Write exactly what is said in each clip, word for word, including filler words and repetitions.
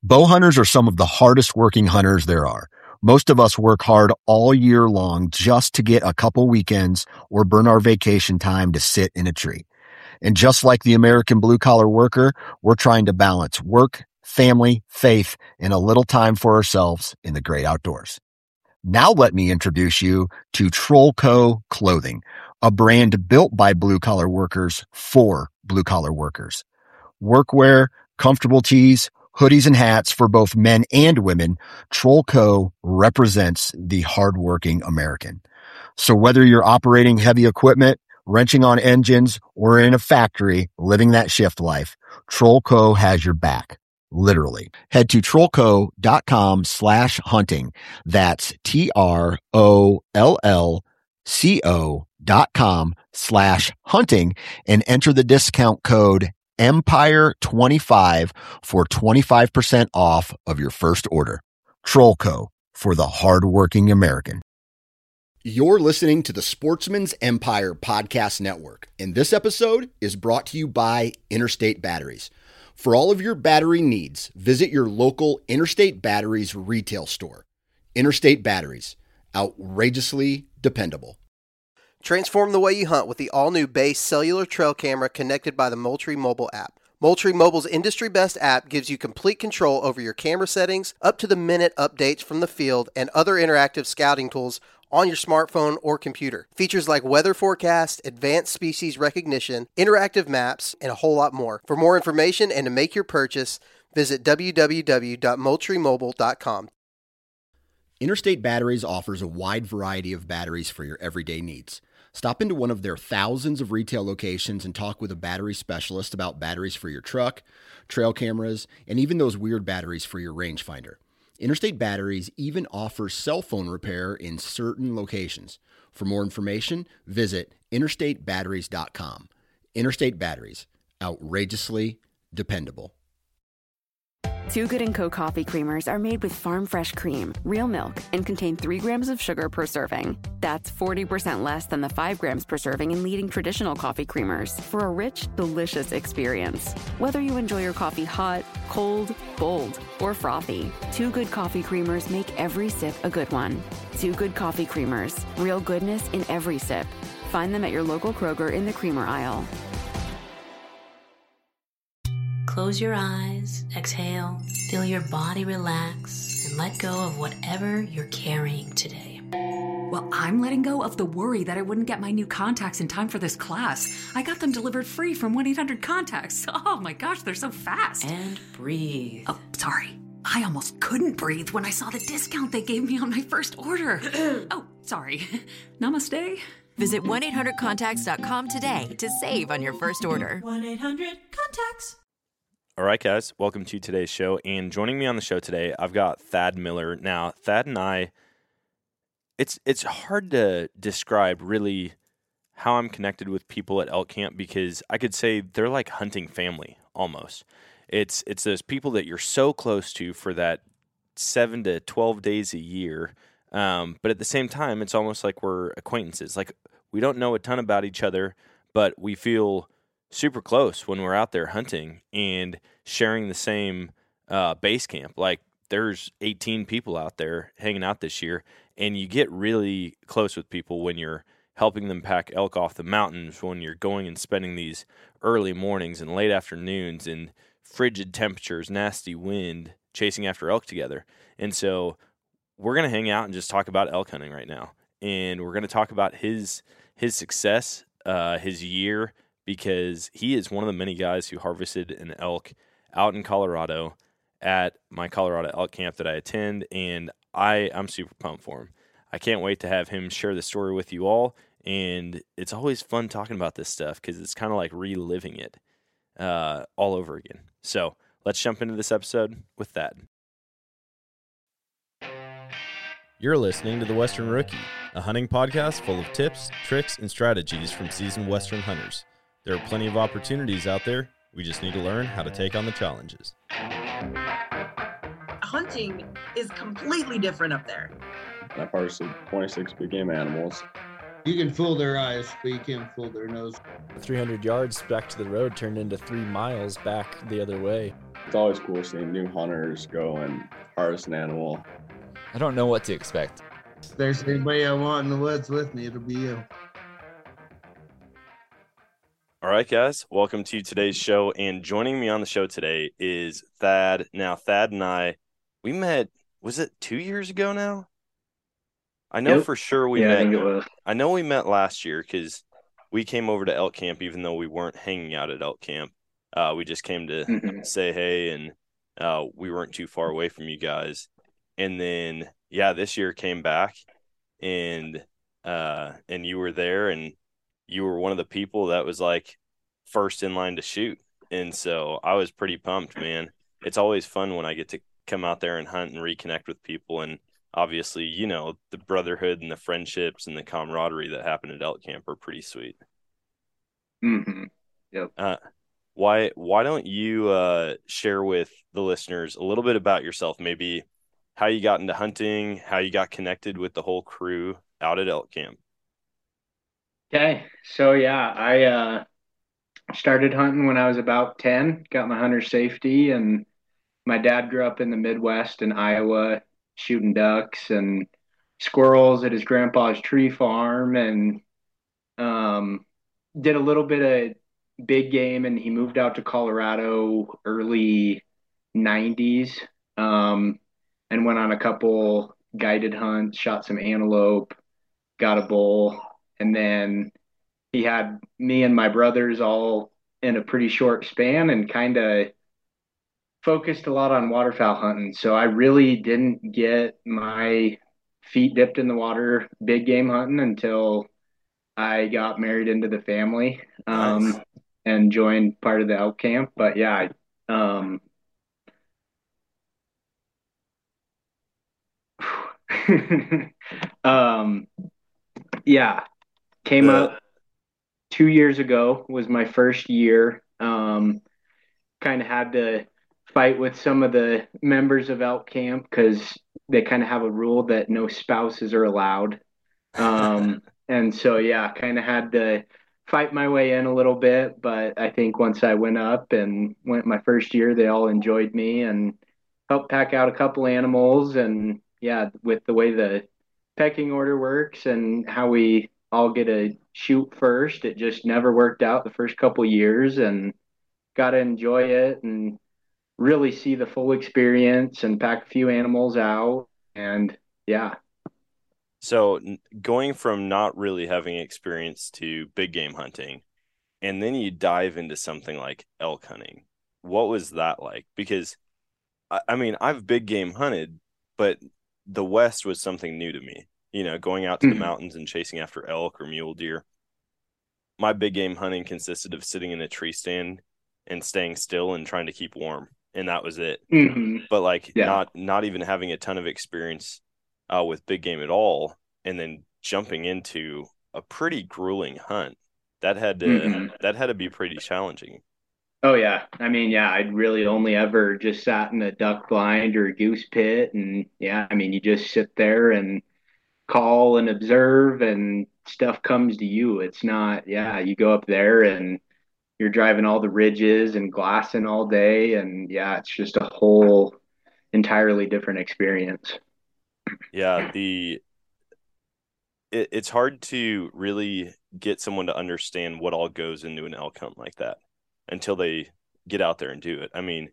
Bow hunters are some of the hardest working hunters there are. Most of us work hard all year long just to get a couple weekends or burn our vacation time to sit in a tree. And just like the American blue-collar worker, we're trying to balance work, family, faith, and a little time for ourselves in the great outdoors. Now let me introduce you to Trollco Clothing, a brand built by blue-collar workers for blue-collar workers. Workwear, comfortable tees, hoodies and hats for both men and women, Trollco represents the hardworking American. So whether you're operating heavy equipment, wrenching on engines, or in a factory living that shift life, Trollco has your back. Literally. Head to trollco.com slash hunting. That's T-R-O-L-L-C-O dot com slash hunting and enter the discount code Empire twenty-five for twenty-five percent off of your first order. Trollco, for the hardworking American. You're listening to the Sportsman's Empire Podcast Network, and this episode is brought to you by Interstate Batteries. For all of your battery needs, visit your local Interstate Batteries retail store. Interstate Batteries, outrageously dependable. Transform the way you hunt with the all-new Base cellular trail camera connected by the Moultrie mobile app. Moultrie Mobile's industry-best app gives you complete control over your camera settings, up-to-the-minute updates from the field, and other interactive scouting tools on your smartphone or computer. Features like weather forecast, advanced species recognition, interactive maps, and a whole lot more. For more information and to make your purchase, visit w w w dot moultrie mobile dot com. Interstate Batteries offers a wide variety of batteries for your everyday needs. Stop into one of their thousands of retail locations and talk with a battery specialist about batteries for your truck, trail cameras, and even those weird batteries for your rangefinder. Interstate Batteries even offers cell phone repair in certain locations. For more information, visit interstate batteries dot com. Interstate Batteries, outrageously dependable. Too Good and Co. coffee creamers are made with farm fresh cream, real milk, and contain three grams of sugar per serving. That's forty percent less than the five grams per serving in leading traditional coffee creamers for a rich, delicious experience. Whether you enjoy your coffee hot, cold, bold, or frothy, Too Good coffee creamers make every sip a good one. Too Good coffee creamers, real goodness in every sip. Find them at your local Kroger in the creamer aisle. Close your eyes, exhale, feel your body relax, and let go of whatever you're carrying today. Well, I'm letting go of the worry that I wouldn't get my new contacts in time for this class. I got them delivered free from one eight hundred contacts. Oh my gosh, they're so fast. And breathe. Oh, sorry. I almost couldn't breathe when I saw the discount they gave me on my first order. Oh, sorry. Namaste. Visit one eight hundred contacts dot com today to save on your first order. one eight hundred contacts. All right, guys, welcome to today's show. And joining me on the show today, I've got Thad Miller. Now, Thad and I, it's it's hard to describe really how I'm connected with people at elk camp because I could say they're like hunting family almost. It's it's those people that you're so close to for that seven to twelve days a year. Um, but at the same time, it's almost like we're acquaintances. Like we don't know a ton about each other, but we feel super close when we're out there hunting and sharing the same uh, base camp. Like there's eighteen people out there hanging out this year, and you get really close with people when you're helping them pack elk off the mountains, when you're going and spending these early mornings and late afternoons in frigid temperatures, nasty wind, chasing after elk together. And so we're going to hang out and just talk about elk hunting right now. And we're going to talk about his his success, uh, his year, because he is one of the many guys who harvested an elk out in Colorado at my Colorado elk camp that I attend, and I, I'm super pumped for him. I can't wait to have him share the story with you all, and it's always fun talking about this stuff because it's kind of like reliving it uh, all over again. So let's jump into this episode with that. You're listening to The Western Rookie, a hunting podcast full of tips, tricks, and strategies from seasoned Western hunters. There are plenty of opportunities out there. We just need to learn how to take on the challenges. Hunting is completely different up there. I've harvested twenty-six big game animals. You can fool their eyes, but you can't fool their nose. three hundred yards back to the road turned into three miles back the other way. It's always cool seeing new hunters go and harvest an animal. I don't know what to expect. If there's anybody I want in the woods with me, it'll be you. All right, guys, welcome to today's show. And joining me on the show today is Thad. Now, Thad and I, we met, was it two years ago now? I know Yep. for sure we yeah, met. I think it was. I know we met last year because we came over to elk camp, even though we weren't hanging out at elk camp. Uh, we just came to Mhm. say hey, and uh, we weren't too far away from you guys. And then, yeah, this year came back, and uh, and you were there, and you were one of the people that was like first in line to shoot. And so I was pretty pumped, man. It's always fun when I get to come out there and hunt and reconnect with people. And obviously, you know, the brotherhood and the friendships and the camaraderie that happen at elk camp are pretty sweet. Mm-hmm. Yep. Uh, why, why don't you uh, share with the listeners a little bit about yourself, maybe how you got into hunting, how you got connected with the whole crew out at elk camp? Okay. So, yeah, I uh, started hunting when I was about ten, got my hunter safety, and my dad grew up in the Midwest in Iowa, shooting ducks and squirrels at his grandpa's tree farm, and um, did a little bit of big game, and he moved out to Colorado early nineties, um, and went on a couple guided hunts, shot some antelope, got a bull, and then he had me and my brothers all in a pretty short span and kind of focused a lot on waterfowl hunting. So I really didn't get my feet dipped in the water big game hunting until I got married into the family, um, Nice. and joined part of the elk camp. But yeah, I, um, um, yeah, came The- up two years ago was my first year. Um, kind of had to fight with some of the members of elk camp because they kind of have a rule that no spouses are allowed. Um, and so, yeah, kind of had to fight my way in a little bit. But I think once I went up and went my first year, they all enjoyed me and helped pack out a couple animals. And yeah, with the way the pecking order works and how we all get to shoot first, it just never worked out the first couple years, and got to enjoy it and really see the full experience and pack a few animals out. And yeah. So n- going from not really having experience to big game hunting, and then you dive into something like elk hunting, what was that like? Because I, I mean, I've big game hunted, but the West was something new to me. You know, going out to the Mhm. mountains and chasing after elk or mule deer. My big game hunting consisted of sitting in a tree stand and staying still and trying to keep warm, and that was it. Mhm. But like Yeah. not not even having a ton of experience uh, with big game at all, and then jumping into a pretty grueling hunt that had to Mhm. that had to be pretty challenging. Oh yeah. I mean, yeah, I'd really only ever just sat in a duck blind or a goose pit. And yeah, I mean, you just sit there and call and observe and stuff comes to you. It's not, yeah, you go up there and you're driving all the ridges and glassing all day. And yeah, it's just a whole entirely different experience. Yeah, the it, it's hard to really get someone to understand what all goes into an elk hunt like that until they get out there and do it. I mean,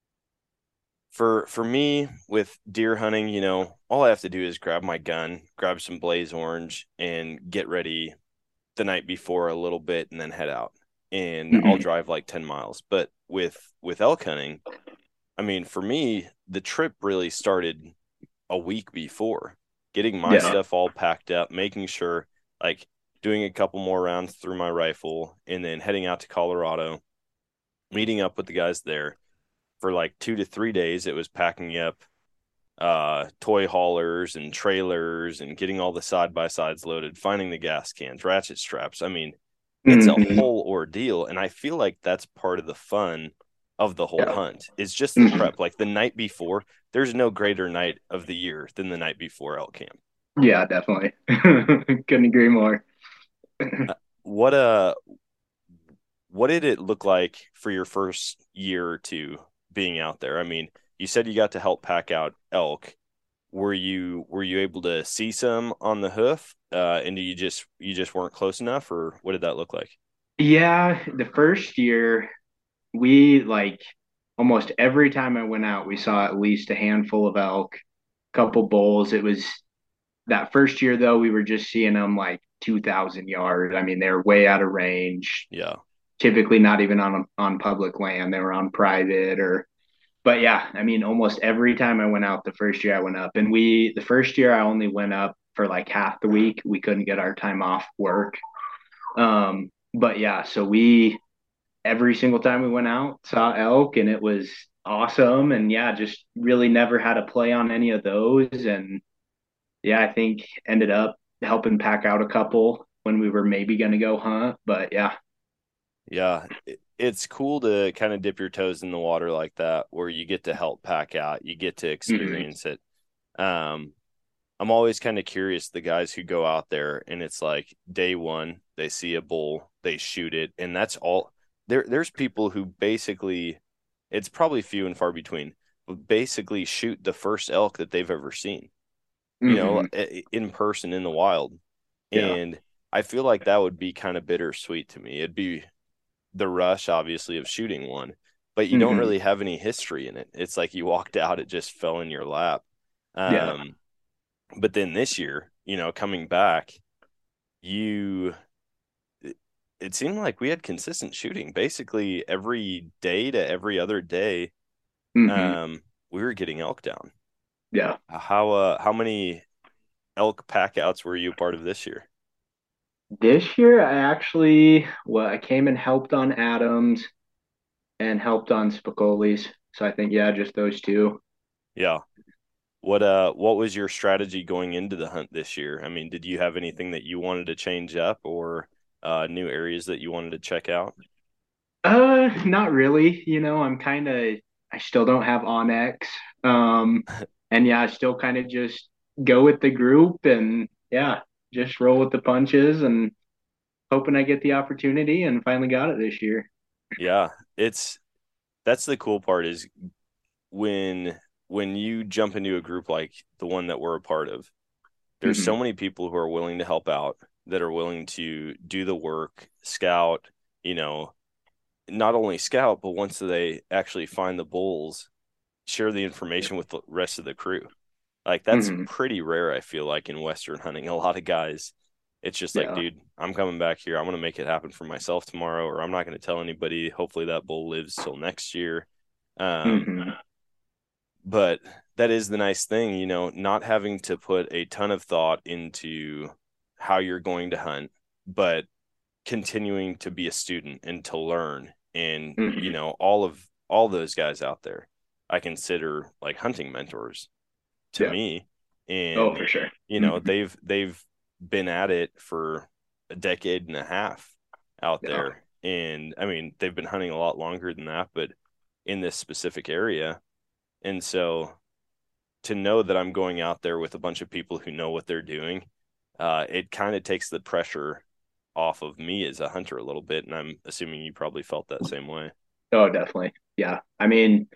for for me with deer hunting, you know, all I have to do is grab my gun, grab some blaze orange, and get ready the night before a little bit, and then head out. And Mhm. I'll drive like ten miles. But with with elk hunting, I mean, for me, the trip really started a week before, getting my Yeah. stuff all packed up, making sure, like, doing a couple more rounds through my rifle, and then heading out to Colorado, meeting up with the guys there for like two to three days. It was packing up uh, toy haulers and trailers and getting all the side by sides loaded, finding the gas cans, ratchet straps. I mean, it's Mhm. a whole ordeal, and I feel like that's part of the fun of the whole Yeah. hunt. It's just the Mhm. prep. Like the night before, there's no greater night of the year than the night before elk camp. Yeah, definitely. Couldn't agree more. What uh, what did it look like for your first year or two being out there? I mean, you said you got to help pack out elk. Were you were you able to see some on the hoof? Uh, and do you just you just weren't close enough, or what did that look like? Yeah, the first year we like almost every time I went out, we saw at least a handful of elk, couple bulls. It was that first year though, we were just seeing them like two thousand yards. I mean, they're way out of range. Yeah. Typically not even on on public land. They were on private or but yeah, I mean, almost every time I went out the first year I went up. And we the first year I only went up for like half the week. We couldn't get our time off work. Um, but yeah, so we every single time we went out saw elk and it was awesome. And yeah, just really never had a play on any of those. And yeah, I think ended up helping pack out a couple when we were maybe going to go hunt. But yeah. Yeah. It's cool to kind of dip your toes in the water like that, where you get to help pack out, you get to experience mm-hmm. it. Um, I'm always kind of curious, the guys who go out there and it's like day one, they see a bull, they shoot it. And that's all there. There's people who basically, it's probably few and far between, but basically shoot the first elk that they've ever seen, mm-hmm. you know, in person in the wild. Yeah. And I feel like that would be kind of bittersweet to me. It'd be the rush, obviously, of shooting one, but you mm-hmm. don't really have any history in it. It's like you walked out, it just fell in your lap. Um, yeah. But then this year, you know, coming back, you, it, it seemed like we had consistent shooting. Basically, every day to every other day, mm-hmm. um, we were getting elk down. Yeah. How uh, how many elk packouts were you part of this year? This year, I actually, well, I came and helped on Adams and helped on Spicoli's. So I think, yeah, just those two. Yeah. What uh, what was your strategy going into the hunt this year? I mean, did you have anything that you wanted to change up or uh, new areas that you wanted to check out? Uh, not really. You know, I'm kind of, I still don't have Onyx. Um, and yeah, I still kind of just go with the group and yeah. Just roll with the punches and hoping I get the opportunity, and finally got it this year. Yeah, it's that's the cool part is when when you jump into a group like the one that we're a part of, there's mm-hmm. so many people who are willing to help out, that are willing to do the work, scout, you know, not only scout, but once they actually find the bulls, share the information with the rest of the crew. Like, that's mm-hmm. pretty rare, I feel like, in Western hunting. A lot of guys, it's just like, yeah. dude, I'm coming back here. I'm going to make it happen for myself tomorrow, or I'm not going to tell anybody. Hopefully that bull lives till next year. Um, mm-hmm. But that is the nice thing, you know, not having to put a ton of thought into how you're going to hunt, but continuing to be a student and to learn. And, mm-hmm. you know, all of all those guys out there, I consider like hunting mentors to yeah. me. And oh, for sure. You know, mm-hmm. they've they've been at it for a decade and a half out yeah. there. And I mean, they've been hunting a lot longer than that, but in this specific area. And so to know that I'm going out there with a bunch of people who know what they're doing, uh, it kind of takes the pressure off of me as a hunter a little bit. And I'm assuming you probably felt that same way. Oh, definitely. Yeah. I mean,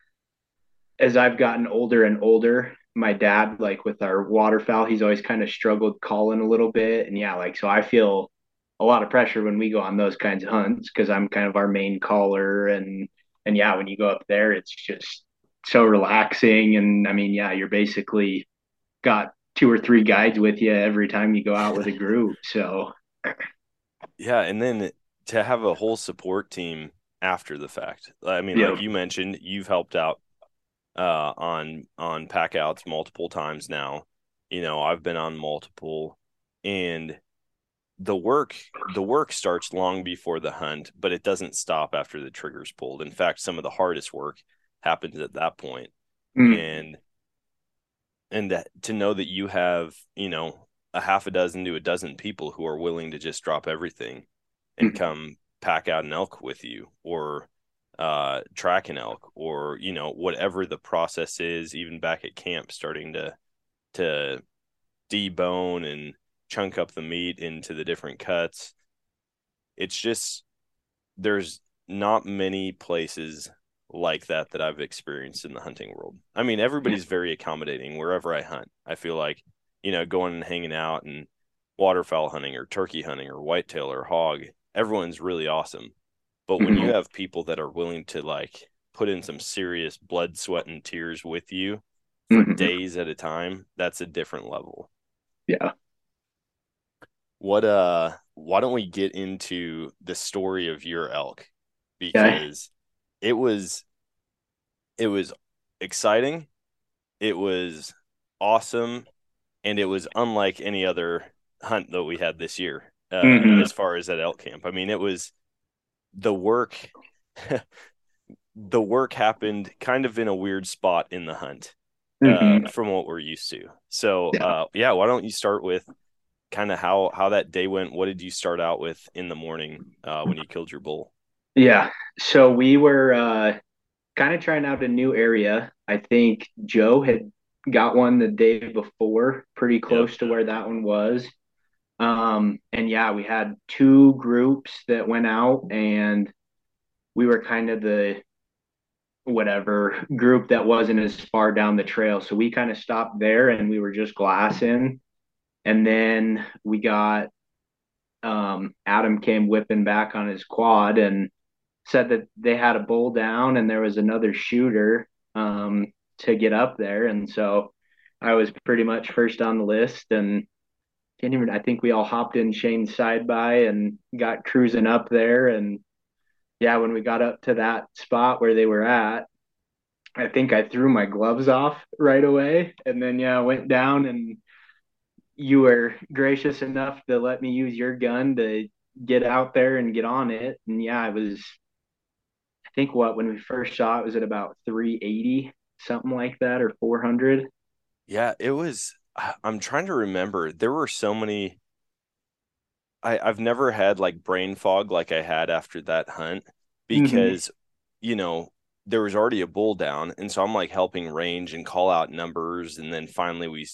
as I've gotten older and older, my dad, like with our waterfowl, he's always kind of struggled calling a little bit. And yeah, like, so I feel a lot of pressure when we go on those kinds of hunts because I'm kind of our main caller. And, and yeah, when you go up there, it's just so relaxing. And I mean, yeah, you're basically got two or three guides with you every time you go out with a group. So yeah. And then to have a whole support team after the fact. I mean, yeah. like you mentioned, you've helped out uh on on pack outs multiple times now. You know, I've been on multiple, and the work the work starts long before the hunt, but it doesn't stop after the trigger's pulled. In fact, some of the hardest work happens at that point. Mm. and and that, to know that you have, you know, a half a dozen to a dozen people who are willing to just drop everything and mm. come pack out an elk with you, or uh track an elk, or, you know, whatever the process is, even back at camp, starting to to debone and chunk up the meat into the different cuts. It's just, there's not many places like that that I've experienced in the hunting world. I mean, everybody's very accommodating wherever I hunt. I feel like, you know, going and hanging out and waterfowl hunting or turkey hunting or whitetail or hog, everyone's really awesome. But when you have people that are willing to like put in some serious blood, sweat, and tears with you for mm-hmm. days at a time, that's a different level. Yeah. What, uh, why don't we get into the story of your elk? Because yeah. it was, it was exciting. It was awesome. And it was unlike any other hunt that we had this year, uh, mm-hmm. as far as at elk camp. I mean, it was the work, the work happened kind of in a weird spot in the hunt, uh, mm-hmm. from what we're used to. So, yeah. Uh, yeah, why don't you start with kind of how, how that day went? What did you start out with in the morning, uh, when you killed your bull? Yeah. So we were, uh, kind of trying out a new area. I think Joe had got one the day before, pretty close yep. to where that one was. Um, and yeah, we had two groups that went out, and we were kind of the whatever group that wasn't as far down the trail. So we kind of stopped there and we were just glassing. And then we got, um, Adam came whipping back on his quad and said that they had a bull down and there was another shooter, um, to get up there. And so I was pretty much first on the list, and can't even, I think we all hopped in Shane's side by and got cruising up there. And yeah, when we got up to that spot where they were at, I think I threw my gloves off right away. And then, yeah, I went down, and you were gracious enough to let me use your gun to get out there and get on it. And yeah, I was, I think what, when we first shot, it was at about three eighty, something like that, or four hundred. Yeah, it was, I'm trying to remember. There were so many, I, I've never had like brain fog like I had after that hunt, because, mm-hmm. you know, there was already a bull down. And so I'm like helping range and call out numbers. And then finally we,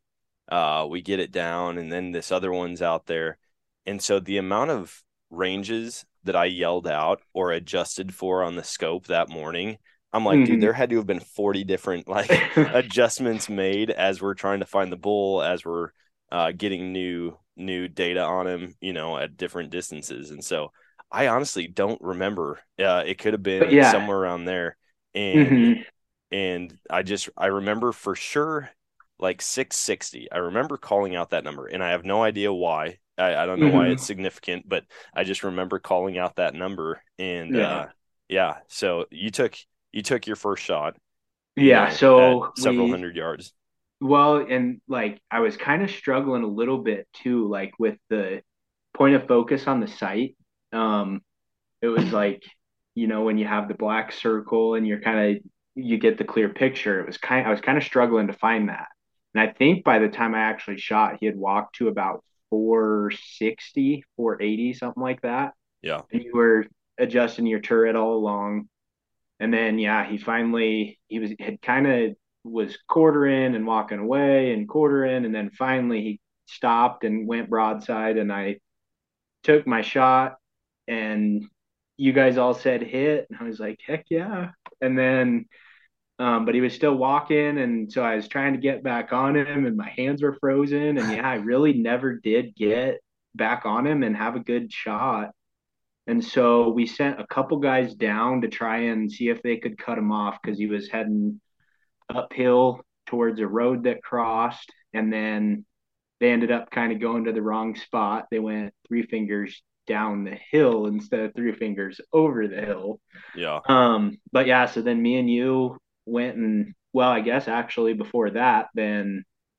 uh, we get it down, and then this other one's out there. And so the amount of ranges that I yelled out or adjusted for on the scope that morning, I'm like, mm-hmm. dude, there had to have been forty different like adjustments made as we're trying to find the bull, as we're uh, getting new new data on him, you know, at different distances. And so I honestly don't remember. Uh, it could have been yeah. somewhere around there. And mm-hmm. and I just I remember for sure like six sixty. I remember calling out that number, and I have no idea why. I, I don't know mm-hmm. why it's significant, but I just remember calling out that number. And yeah, uh, yeah. So you took. You took your first shot. You yeah. know, so several we, hundred yards. Well, and like, I was kind of struggling a little bit too, like with the point of focus on the sight. Um, it was like, you know, when you have the black circle and you're kind of, you get the clear picture. It was kind I was kind of struggling to find that. And I think by the time I actually shot, he had walked to about four sixty, four eighty, something like that. Yeah. And you were adjusting your turret all along. And then, yeah, he finally, he was, had kind of was quartering and walking away and quartering. And then finally he stopped and went broadside, and I took my shot, and you guys all said hit. And I was like, heck yeah. And then, um, but he was still walking. And so I was trying to get back on him, and my hands were frozen. And yeah, I really never did get back on him and have a good shot. And so we sent a couple guys down to try and see if they could cut him off, because he was heading uphill towards a road that crossed. And then they ended up kind of going to the wrong spot. They went three fingers down the hill instead of three fingers over the hill. Yeah. Um, but yeah, so then me and you went and, well, I guess actually before that, then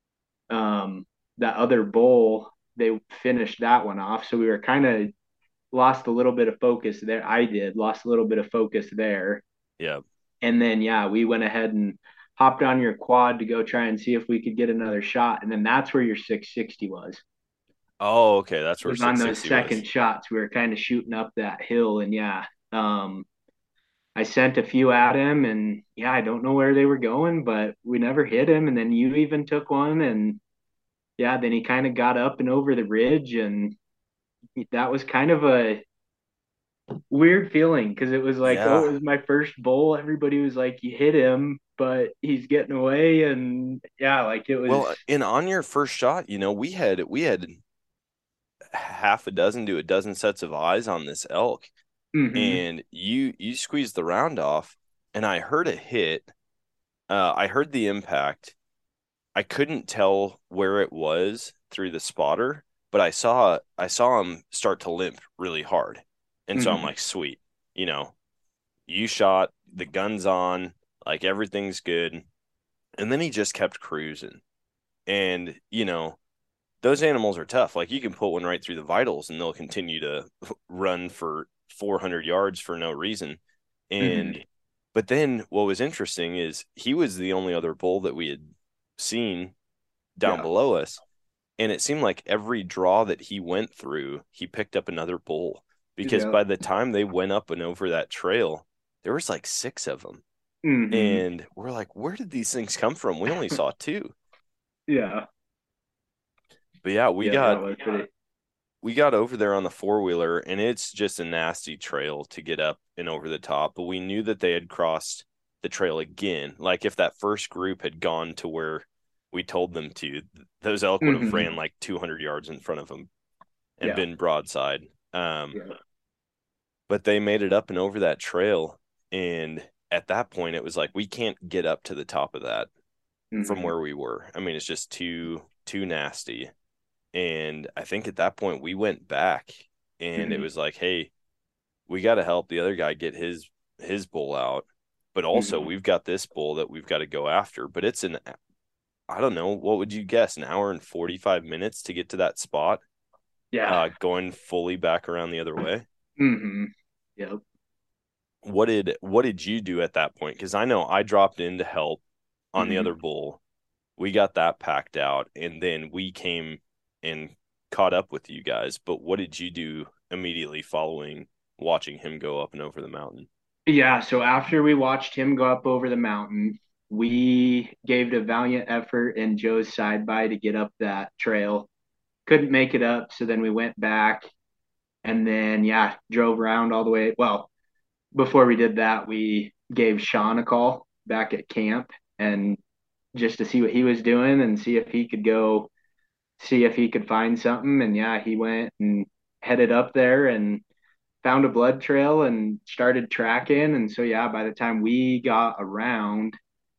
um, that other bull, they finished that one off. So we were kind of, lost a little bit of focus there. I did lost a little bit of focus there. Yeah. And then, yeah, we went ahead and hopped on your quad to go try and see if we could get another shot. And then that's where your six sixty was. Oh, okay. That's where on those second was. shots, we were kind of shooting up that hill. And yeah, um, I sent a few at him, and yeah, I don't know where they were going, but we never hit him. And then you even took one, and yeah, then he kind of got up and over the ridge, and that was kind of a weird feeling because it was like, oh, Yeah. it was my first bull. Everybody was like, you hit him, but he's getting away. And yeah, like it was. Well, and on your first shot, you know, we had we had half a dozen to a dozen sets of eyes on this elk, Mhm. and you you squeezed the round off, and I heard a hit. Uh, I heard the impact. I couldn't tell where it was through the spotter, but I saw I saw him start to limp really hard, and so I'm Mhm. like, sweet, you know, you shot, the gun's on, like everything's good, and then he just kept cruising, and you know. Those animals are tough. Like you can put one right through the vitals and they'll continue to run for four hundred yards for no reason. And Mhm. but then what was interesting is he was the only other bull that we had seen down Yeah. below us. And it seemed like every draw that he went through, he picked up another bull because Yeah. by the time they went up and over that trail, there was like six of them. Mhm. And we're like, where did these things come from? We only saw two. Yeah. But yeah, we Yeah, got that was pretty. we got over there on the four wheeler, and it's just a nasty trail to get up and over the top. But we knew that they had crossed the trail again. Like if that first group had gone to where we told them to, those elk would have ran Mhm. like two hundred yards in front of them and Yeah. been broadside. Um, Yeah. but they made it up and over that trail, and at that point, it was like we can't get up to the top of that from Mhm. where we were. I mean, it's just too too nasty. And I think at that point we went back and it Mhm. was like, hey, we got to help the other guy get his his bull out, but also Mhm. we've got this bull that we've got to go after. But it's an I don't know, what would you guess, an hour and forty-five minutes to get to that spot, Yeah. uh, going fully back around the other way. Mhm. Yep. What did what did you do at that point? Because I know I dropped in to help on the Mhm. other bull. We got that packed out, and then we came and caught up with you guys. But what did you do immediately following watching him go up and over the mountain? Yeah, so after we watched him go up over the mountain, we gave it a valiant effort in Joe's side by to get up that trail. Couldn't make it up, so then we went back and then yeah, drove around all the way. Well, before we did that, we gave Sean a call back at camp and just to see what he was doing and see if he could go see if he could find something. And yeah, he went and headed up there and found a blood trail and started tracking. And so, yeah, by the time we got around,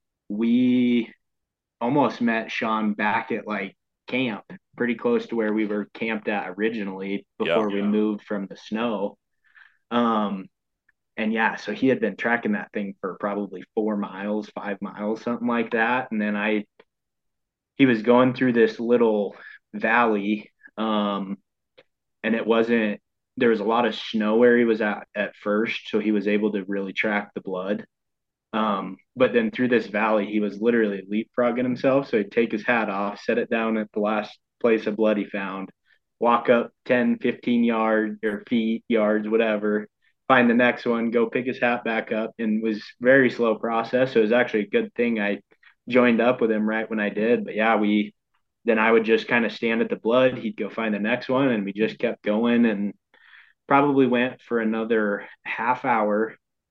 we almost met Sean back at like camp, pretty close to where we were camped at originally Yeah. before we moved from the snow. Um, and yeah, so he had been tracking that thing for probably four miles, five miles, something like that. And then I, he was going through this little valley, um, and it wasn't, there was a lot of snow where he was at at first, so he was able to really track the blood. Um, but then through this valley, he was literally leapfrogging himself. So he'd take his hat off, set it down at the last place of blood he found, walk up ten, fifteen yards or feet, yards, whatever, find the next one, go pick his hat back up, and was very slow process. So it was actually a good thing I joined up with him right when I did. But yeah, we then I would just kind of stand at the blood. He'd go find the next one, and we just kept going and probably went for another half hour.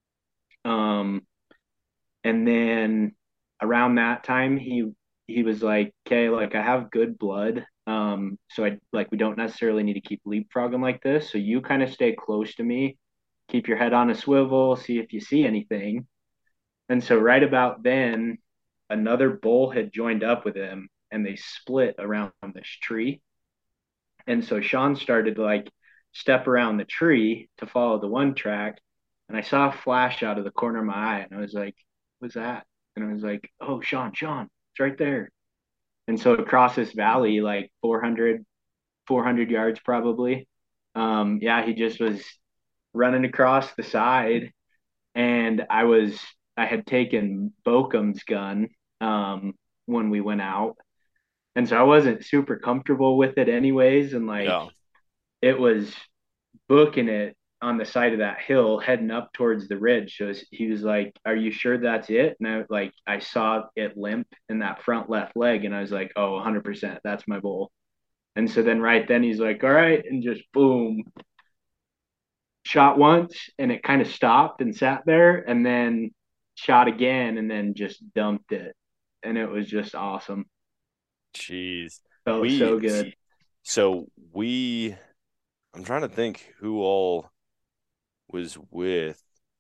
Um, and then around that time, he he was like, "Okay, like I have good blood, um, so I like we don't necessarily need to keep leapfrogging like this. So you kind of stay close to me, keep your head on a swivel, see if you see anything." And so right about then, another bull had joined up with him, and they split around this tree. And so Sean started to like step around the tree to follow the one track. And I saw a flash out of the corner of my eye. And I was like, what's that? And I was like, oh, Sean, Sean, it's right there. And so across this valley, like four hundred, four hundred yards probably. Um, yeah, he just was running across the side. And I was, I had taken Bokum's gun um, when we went out. And so I wasn't super comfortable with it anyways. And like, Yeah. it was booking it on the side of that hill heading up towards the ridge. So he was like, are you sure that's it? And I like, I saw it limp in that front left leg. And I was like, oh, one hundred percent. That's my bull. And so then right then he's like, all right. And just boom, shot once and it kind of stopped and sat there, and then shot again and then just dumped it. And it was just awesome. Jeez. Felt we, so good. So we, I'm trying to think who all was with.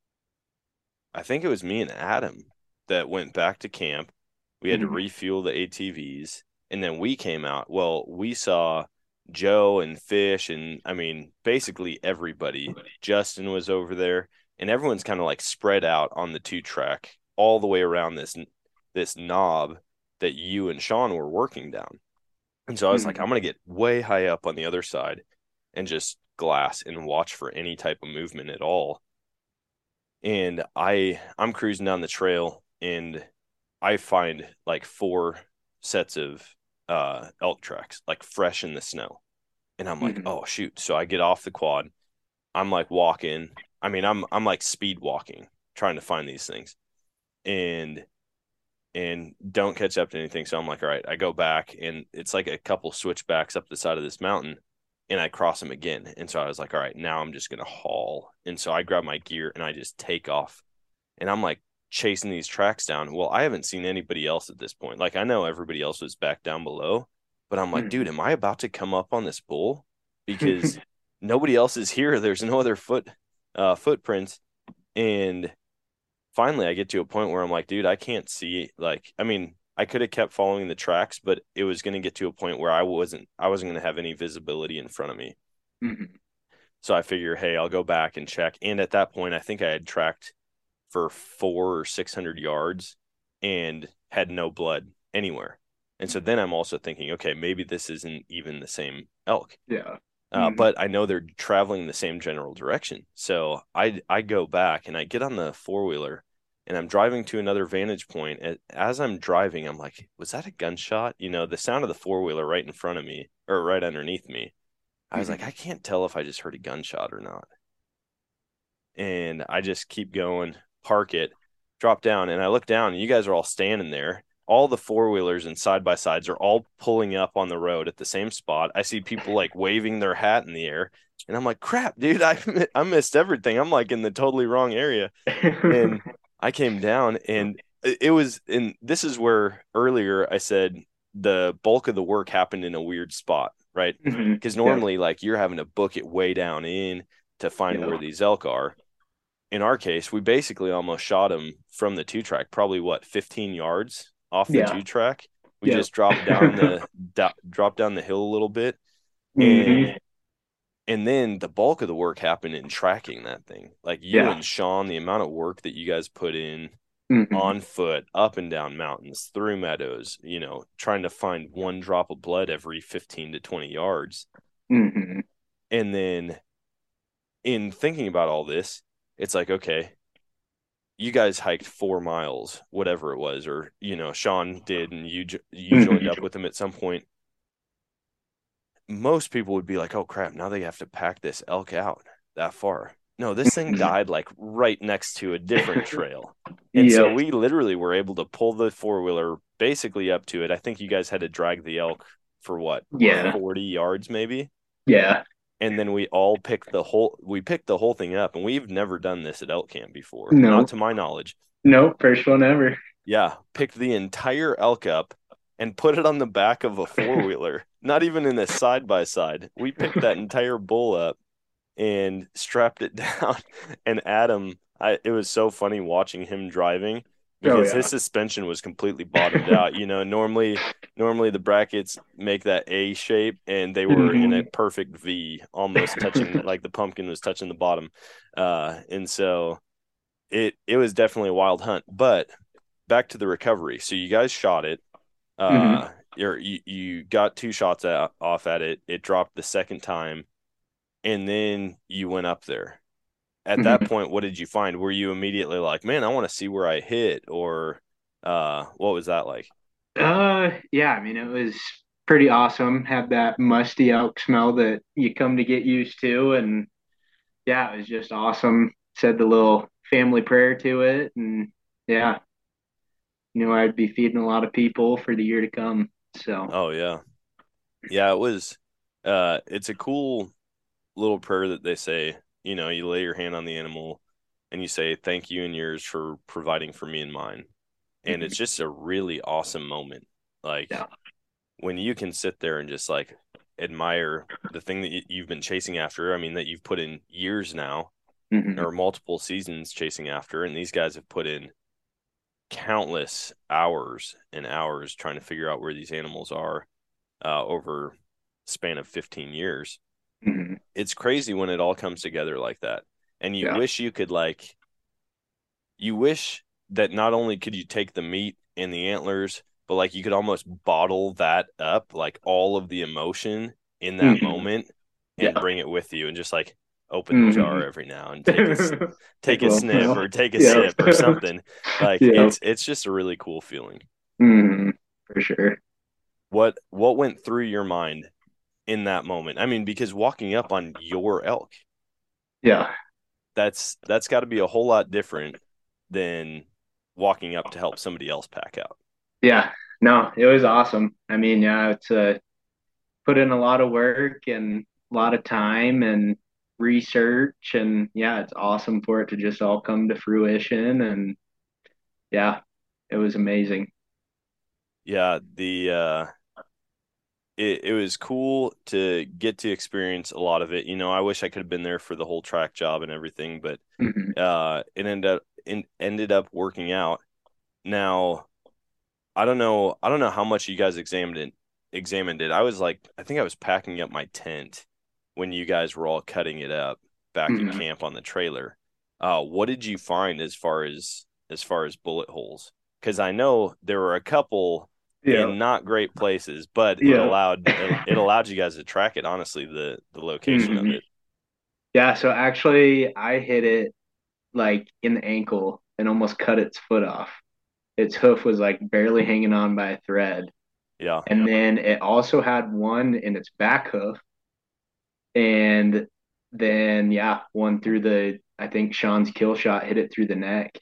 I think it was me and Adam that went back to camp. We had mm-hmm. to refuel the A T Vs, and then we came out. Well, we saw Joe and Fish, and I mean, basically everybody. Justin was over there, and everyone's kind of like spread out on the two track all the way around this this knob that you and Sean were working down. And so I was mm-hmm. like, I'm going to get way high up on the other side and just glass and watch for any type of movement at all. And I, I'm cruising down the trail, and I find like four sets of uh, elk tracks, like fresh in the snow. And I'm like, mm-hmm. oh, shoot. So I get off the quad. I'm like walking. I mean, I'm I'm like speed walking, trying to find these things. And and don't catch up to anything. So I'm like, all right, I go back, and it's like a couple switchbacks up the side of this mountain, and I cross them again. And so I was like, all right, now I'm just going to haul. And so I grab my gear and I just take off, and I'm like chasing these tracks down. Well, I haven't seen anybody else at this point. Like, I know everybody else was back down below, but I'm like, mm-hmm. dude, am I about to come up on this bull? Because nobody else is here. There's no other foot uh, footprints. And finally I get to a point where I'm like, dude, I can't see. Like, I mean, I could have kept following the tracks, but it was going to get to a point where I wasn't, I wasn't going to have any visibility in front of me. Mm-hmm. So I figure, hey, I'll go back and check. And at that point, I think I had tracked for four or six hundred yards and had no blood anywhere. And so then I'm also thinking, okay, maybe this isn't even the same elk. Yeah. Uh, mm-hmm. But I know they're traveling the same general direction. So I, I go back and I get on the four-wheeler, and I'm driving to another vantage point. As I'm driving, I'm like, was that a gunshot? You know, the sound of the four-wheeler right in front of me, or right underneath me. I was mm-hmm. like, I can't tell if I just heard a gunshot or not. And I just keep going, park it, drop down, and I look down, and you guys are all standing there. All the four-wheelers and side-by-sides are all pulling up on the road at the same spot. I see people like waving their hat in the air, and I'm like, crap, dude, I, I missed everything. I'm like in the totally wrong area. And I came down, and it was, and this is where earlier I said the bulk of the work happened in a weird spot, right? Because mm-hmm. normally yeah. like you're having to book it way down in to find yeah. where these elk are. In our case, we basically almost shot them from the two track, probably what, fifteen yards off the yeah. two track. We yeah. just dropped down the do, dropped down the hill a little bit, mm-hmm. and and then the bulk of the work happened in tracking that thing. Like you yeah. and Sean, the amount of work that you guys put in mm-hmm. on foot, up and down mountains, through meadows, you know, trying to find one drop of blood every fifteen to twenty yards. Mm-hmm. And then in thinking about all this, it's like, okay, you guys hiked four miles, whatever it was, or, you know, Sean did, and you you joined up with him at some point. Most people would be like, oh, crap, now they have to pack this elk out that far. No, this thing died like right next to a different trail. And yeah. so we literally were able to pull the four-wheeler basically up to it. I think you guys had to drag the elk for what? Yeah. forty yards maybe? Yeah. And then we all picked the whole we picked the whole thing up, and we've never done this at elk camp before. No. Not to my knowledge. No, first one ever. Yeah. Picked the entire elk up and put it on the back of a four-wheeler. Not even in a side-by-side. We picked that entire bull up and strapped it down. And Adam, I, it was so funny watching him driving because oh, yeah. his suspension was completely bottomed out. You know, normally normally the brackets make that A shape, and they were mm-hmm. in a perfect V, almost touching, like the pumpkin was touching the bottom. Uh, and so it it was definitely a wild hunt. But back to the recovery. So you guys shot it. Uh, mm-hmm. you're, you you got two shots out, off at it. It dropped the second time, and then you went up there. At that mm-hmm. point, what did you find? Were you immediately like, man, I want to see where I hit, or uh, what was that like? Uh, yeah, I mean, it was pretty awesome. Had that musty elk smell that you come to get used to, and yeah, it was just awesome. Said the little family prayer to it, and yeah, knew I'd be feeding a lot of people for the year to come. So, oh yeah, yeah, it was. Uh, it's a cool little prayer that they say. you know, you lay your hand on the animal and you say, thank you and yours for providing for me and mine. And Mhm. it's just a really awesome moment. Like Yeah. when you can sit there and just like admire the thing that y- you've been chasing after. I mean, that you've put in years now Mhm. or multiple seasons chasing after. And these guys have put in countless hours and hours trying to figure out where these animals are uh, over a span of fifteen years. Mhm. It's crazy when it all comes together like that. And you Yeah. wish you could like, you wish that not only could you take the meat and the antlers, but like you could almost bottle that up, like all of the emotion in that Mhm. moment and Yeah. bring it with you and just like open the jar Mhm. every now and take a, s- take Take a a little sniff smell. or take a Yeah. sip or something. Like Yeah. it's, it's just a really cool feeling. Mhm. For sure. What, what went through your mind in that moment? I mean, because walking up on your elk, Yeah. that's, that's got to be a whole lot different than walking up to help somebody else pack out. Yeah. No, it was awesome. I mean, yeah, it's uh put in a lot of work and a lot of time and research, and yeah, it's awesome for it to just all come to fruition. And yeah, it was amazing. Yeah, the uh it, it was cool to get to experience a lot of it. You know, I wish I could have been there for the whole track job and everything, but Mhm. uh it ended up in, ended up working out. Now, I don't know I don't know how much you guys examined it examined it. I was like I think I was packing up my tent when you guys were all cutting it up back at Mhm. camp on the trailer. Uh what did you find as far as as far as bullet holes? Because I know there were a couple Yeah. in not great places, but it Yeah. allowed it, it allowed you guys to track it, honestly, the the location of Mhm. it. Yeah, so actually I hit it like in the ankle and almost cut its foot off. Its hoof was like barely hanging on by a thread. Yeah. And then it also had one in its back hoof. And then, yeah, one through the, I think Sean's kill shot hit it through the neck.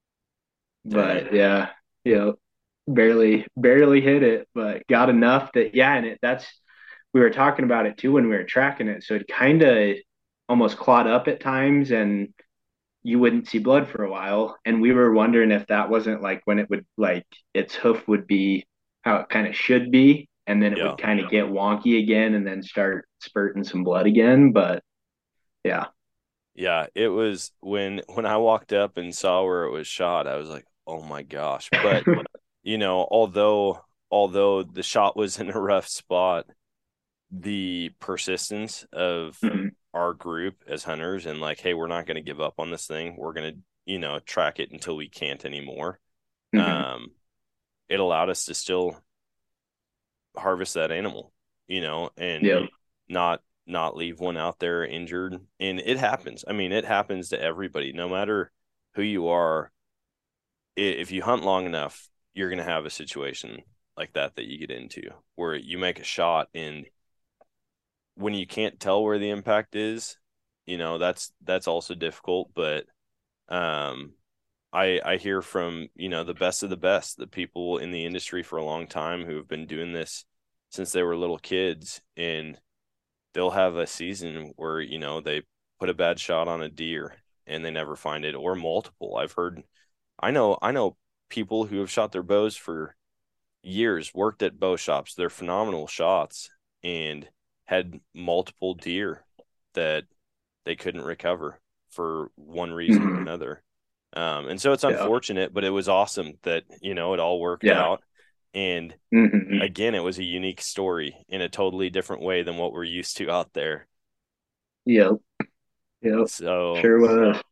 Dang. But yeah, you know, barely, barely hit it, but got enough that, yeah, and it, that's, we were talking about it too when we were tracking it. So it kind of almost clawed up at times and you wouldn't see blood for a while. And we were wondering if that wasn't like when it would, like, its hoof would be how it kind of should be. And then it Yeah. would kind of get wonky again and then start spurting some blood again. But yeah. Yeah, it was when when I walked up and saw where it was shot, I was like, "Oh my gosh." But, you know, although although the shot was in a rough spot, the persistence of Mhm. our group as hunters and like, hey, we're not going to give up on this thing. We're going to, you know, track it until we can't anymore. Mhm. Um, it allowed us to still harvest that animal, you know, and Yeah. not not leave one out there injured. And it happens. I mean, it happens to everybody, no matter who you are. I- If you hunt long enough, you're going to have a situation like that that you get into where you make a shot and when you can't tell where the impact is, you know, that's that's also difficult. But um, I I hear from, you know, the best of the best, the people in the industry for a long time who have been doing this since they were little kids, and they'll have a season where, you know, they put a bad shot on a deer and they never find it, or multiple. I've heard, I know, I know people who have shot their bows for years, worked at bow shops. They're phenomenal shots and had multiple deer that they couldn't recover for one reason or Mhm. another. Um, and so it's Yeah. unfortunate, but it was awesome that, you know, it all worked Yeah. out. And Mhm. again, it was a unique story in a totally different way than what we're used to out there. Yep. Yep. So, Sure was.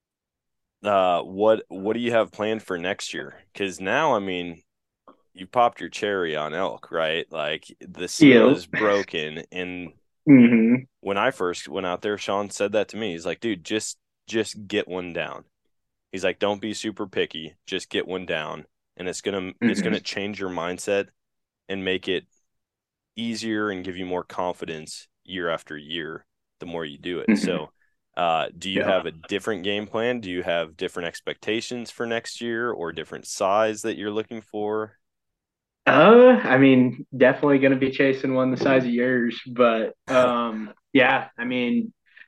uh, what what do you have planned for next year? Because now, I mean, you popped your cherry on elk, right? Like the seal Yep. is broken. And Mhm. when I first went out there, Sean said that to me. He's like, dude, just just get one down. He's like, don't be super picky, just get one down. And it's gonna it's Mhm. gonna change your mindset and make it easier and give you more confidence year after year the more you do it. Mhm. So uh, do you Yeah. have a different game plan? Do you have different expectations for next year or different size that you're looking for? Uh, I mean, definitely going to be chasing one the size of yours, but um, yeah, I mean,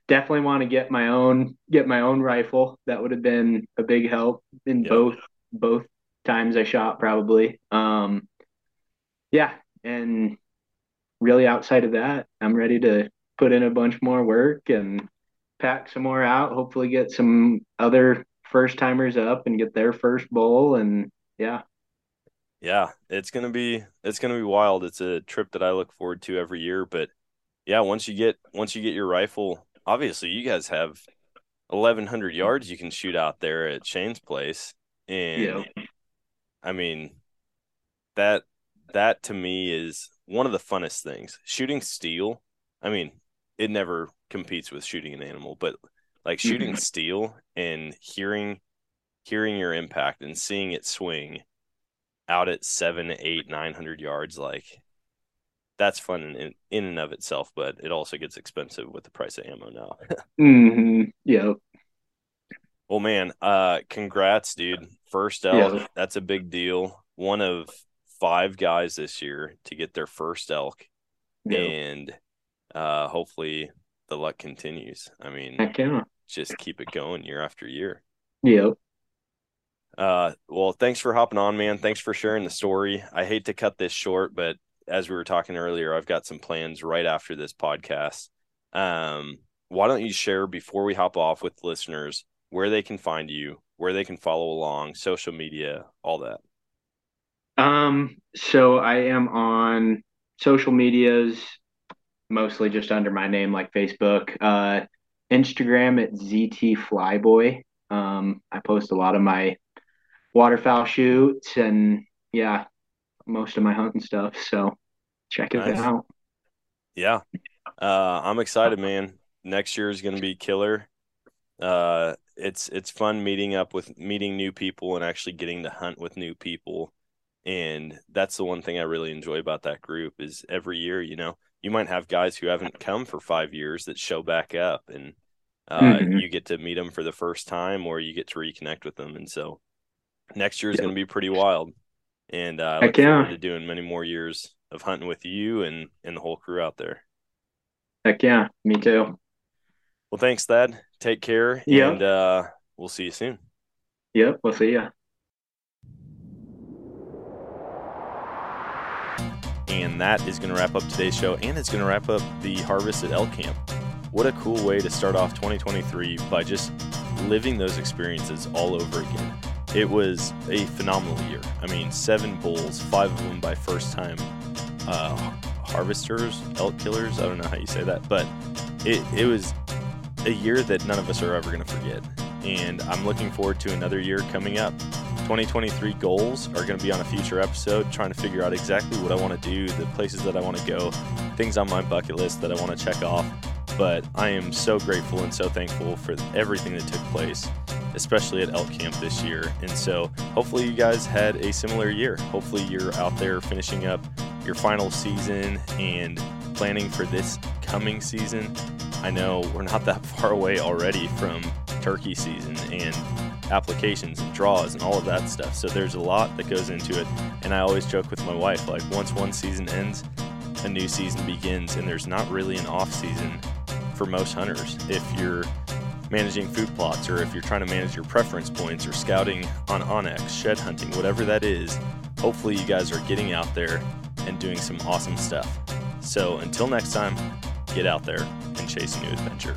definitely want to get my own get my own rifle. That would have been a big help in Yep. both both times I shot, probably. Um, yeah, and really outside of that, I'm ready to put in a bunch more work and pack some more out. Hopefully, get some other first timers up and get their first bowl. And yeah, Yeah, it's gonna be it's gonna be wild. It's a trip that I look forward to every year. But yeah, once you get once you get your rifle, obviously you guys have eleven hundred yards you can shoot out there at Shane's place, and yeah, I mean that that to me is one of the funnest things. Shooting steel, I mean, it never competes with shooting an animal, but like shooting Mhm. steel and hearing hearing your impact and seeing it swing out at seven, eight, nine hundred yards, like that's fun in, in and of itself, but it also gets expensive with the price of ammo now. hmm yeah, Well, man, uh, congrats, dude. First elk, Yeah. that's a big deal. One of five guys this year to get their first elk, Yeah. and uh, hopefully the luck continues. I mean, Heck yeah. just keep it going year after year. Yeah. Uh, well, thanks for hopping on, man. Thanks for sharing the story. I hate to cut this short, but as we were talking earlier, I've got some plans right after this podcast. Um, why don't you share before we hop off with listeners where they can find you, where they can follow along, social media, all that? Um, so I am on social medias, mostly just under my name, like Facebook, uh, Instagram at Z T Flyboy. Um, I post a lot of my waterfowl shoots and yeah, most of my hunting stuff. So check it Nice. out. Yeah. Uh, I'm excited, man. Next year is going to be killer. Uh, it's, it's fun meeting up with meeting new people and actually getting to hunt with new people. And that's the one thing I really enjoy about that group is every year, you know, you might have guys who haven't come for five years that show back up, and uh, Mhm. you get to meet them for the first time, or you get to reconnect with them. And so next year is Yeah. going to be pretty wild. And uh, I Heck look forward yeah. to doing many more years of hunting with you and, and the whole crew out there. Heck yeah, me too. Well, thanks, Thad. Take care, Yeah. and uh, we'll see you soon. Yep, we'll see ya. And that is going to wrap up today's show, and it's going to wrap up the Harvest at Elk Camp. What a cool way to start off twenty twenty-three by just living those experiences all over again. It was a phenomenal year. I mean, seven bulls, five of them by first-time uh, harvesters, elk killers. I don't know how you say that, but it, it was a year that none of us are ever going to forget. And I'm looking forward to another year coming up. twenty twenty-three goals are going to be on a future episode, trying to figure out exactly what I want to do, the places that I want to go, things on my bucket list that I want to check off. But I am so grateful and so thankful for everything that took place, especially at Elk Camp this year. And so hopefully you guys had a similar year. Hopefully you're out there finishing up your final season and planning for this coming season. I know we're not that far away already from turkey season and applications and draws and all of that stuff. So there's a lot that goes into it. And I always joke with my wife, like once one season ends, a new season begins, and there's not really an off season for most hunters. If you're managing food plots, or if you're trying to manage your preference points, or scouting on Onyx, shed hunting, whatever that is, hopefully you guys are getting out there and doing some awesome stuff. So until next time, get out there and chase a new adventure.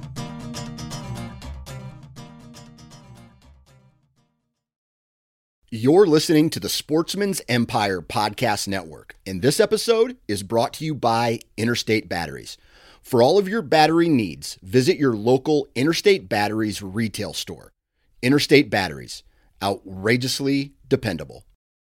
You're listening to the Sportsman's Empire Podcast Network, and this episode is brought to you by Interstate Batteries. For all of your battery needs, visit your local Interstate Batteries retail store. Interstate Batteries, outrageously dependable.